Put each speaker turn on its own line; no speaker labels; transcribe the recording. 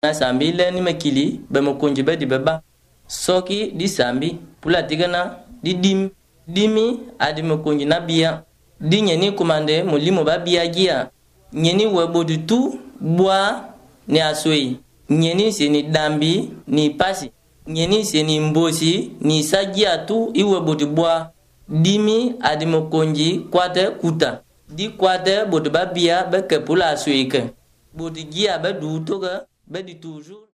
na sambi le ni makili be mokonji be di beba soki di sambi pula tigana di dimi adi mokonji na bia di nyeni kumande mulimo ba bia gia nyeni webodu tu bwa ni asoi nyeni se ni dambi ni pasi nyeni se ni mbosi ni sagia tu iwebodu bwa dimi adi mokonji kwate kuta di kwate bodu ba bia be ke pula asoi ke bodu gia be du toga be di toujours